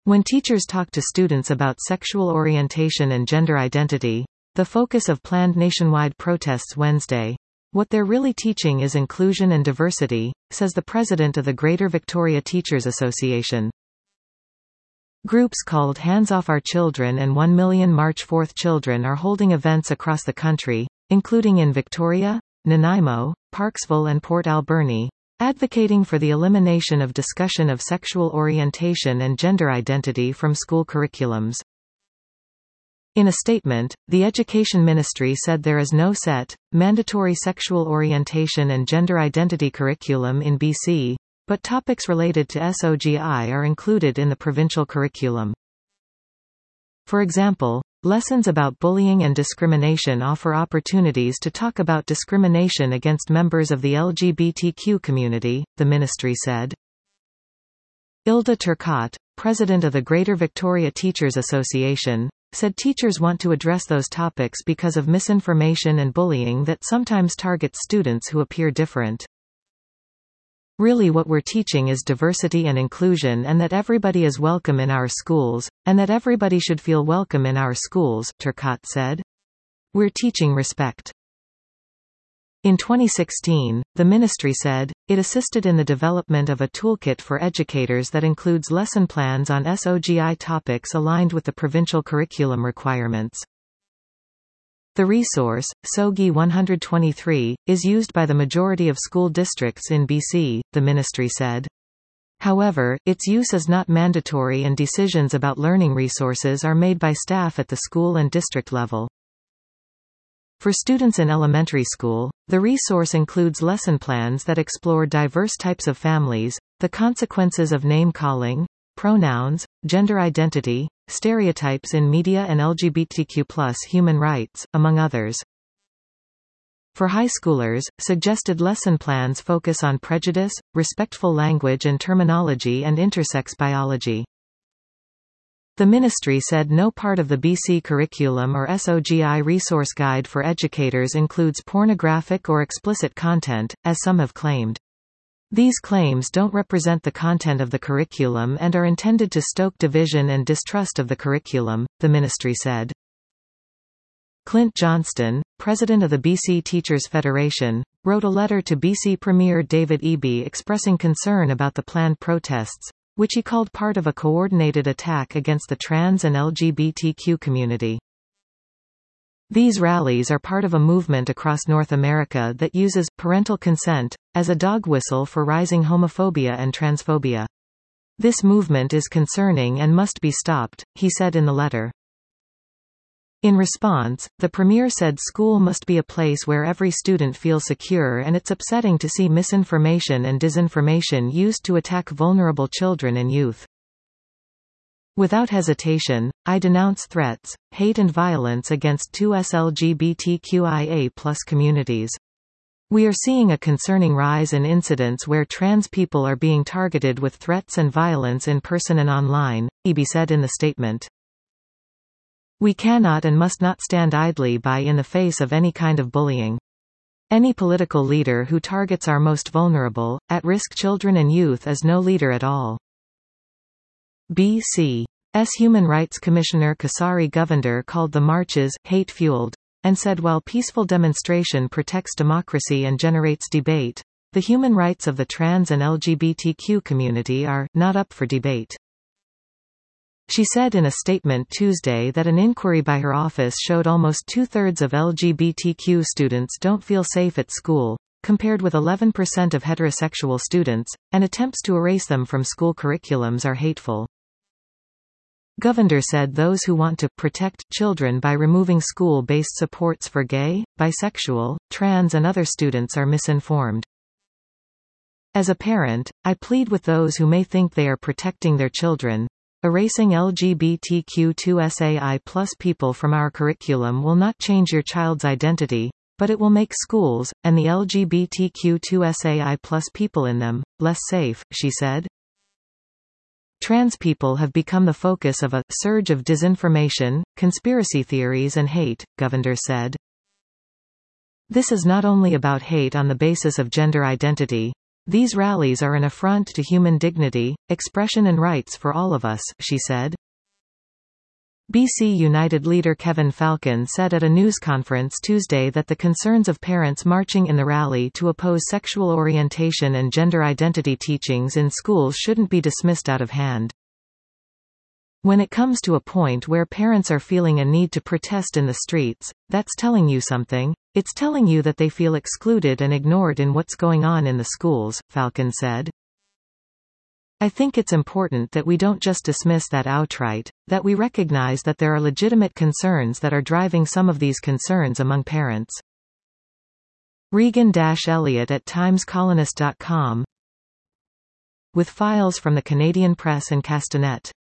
When teachers talk to students about sexual orientation and gender identity, the focus of planned nationwide protests Wednesday, what they're really teaching is inclusion and diversity, says the president of the Greater Victoria Teachers Association. Groups called Hands Off Our Children and 1 Million March 4th Children are holding events across the country, including in Victoria, Nanaimo, Parksville and Port Alberni, advocating for the elimination of discussion of sexual orientation and gender identity from school curriculums. In a statement, the Education Ministry said there is no set, mandatory sexual orientation and gender identity curriculum in BC, but topics related to SOGI are included in the provincial curriculum. For example, lessons about bullying and discrimination offer opportunities to talk about discrimination against members of the LGBTQ community, the ministry said. Ilda Turcotte, president of the Greater Victoria Teachers Association, said teachers want to address those topics because of misinformation and bullying that sometimes targets students who appear different. Really what we're teaching is diversity and inclusion and that everybody is welcome in our schools, and that everybody should feel welcome in our schools, Turcotte said. We're teaching respect. In 2016, the ministry said, it assisted in the development of a toolkit for educators that includes lesson plans on SOGI topics aligned with the provincial curriculum requirements. The resource, SOGI 123, is used by the majority of school districts in BC, the ministry said. However, its use is not mandatory and decisions about learning resources are made by staff at the school and district level. For students in elementary school, the resource includes lesson plans that explore diverse types of families, the consequences of name-calling, pronouns, gender identity, stereotypes in media and LGBTQ+ human rights, among others. For high schoolers, suggested lesson plans focus on prejudice, respectful language and terminology and intersex biology. The ministry said no part of the BC curriculum or SOGI resource guide for educators includes pornographic or explicit content, as some have claimed. These claims don't represent the content of the curriculum and are intended to stoke division and distrust of the curriculum, the ministry said. Clint Johnston, president of the BC Teachers Federation, wrote a letter to BC Premier David Eby expressing concern about the planned protests, which he called part of a coordinated attack against the trans and LGBTQ community. These rallies are part of a movement across North America that uses parental consent as a dog whistle for rising homophobia and transphobia. This movement is concerning and must be stopped, he said in the letter. In response, the Premier said school must be a place where every student feels secure and it's upsetting to see misinformation and disinformation used to attack vulnerable children and youth. Without hesitation, I denounce threats, hate and violence against 2S LGBTQIA+ communities. We are seeing a concerning rise in incidents where trans people are being targeted with threats and violence in person and online, Eby said in the statement. We cannot and must not stand idly by in the face of any kind of bullying. Any political leader who targets our most vulnerable, at-risk children and youth is no leader at all. BC's Human Rights Commissioner Kasari Govender called the marches hate-fueled, and said while peaceful demonstration protects democracy and generates debate, the human rights of the trans and LGBTQ community are not up for debate. She said in a statement Tuesday that an inquiry by her office showed almost two-thirds of LGBTQ students don't feel safe at school, compared with 11% of heterosexual students, and attempts to erase them from school curriculums are hateful. Govender said those who want to protect children by removing school-based supports for gay, bisexual, trans and other students are misinformed. As a parent, I plead with those who may think they are protecting their children. Erasing LGBTQ2SAI+ people from our curriculum will not change your child's identity, but it will make schools, and the LGBTQ2SAI+ people in them, less safe, she said. Trans people have become the focus of a surge of disinformation, conspiracy theories and hate, Govender said. This is not only about hate on the basis of gender identity. "These rallies are an affront to human dignity, expression and rights for all of us," she said. BC United leader Kevin Falcon said at a news conference Tuesday that the concerns of parents marching in the rally to oppose sexual orientation and gender identity teachings in schools shouldn't be dismissed out of hand. "When it comes to a point where parents are feeling a need to protest in the streets, that's telling you something. It's telling you that they feel excluded and ignored in what's going on in the schools," Falcon said. "I think it's important that we don't just dismiss that outright, that we recognize that there are legitimate concerns that are driving some of these concerns among parents." Regan-Elliott at TimesColonist.com. With files from the Canadian Press and Castanet.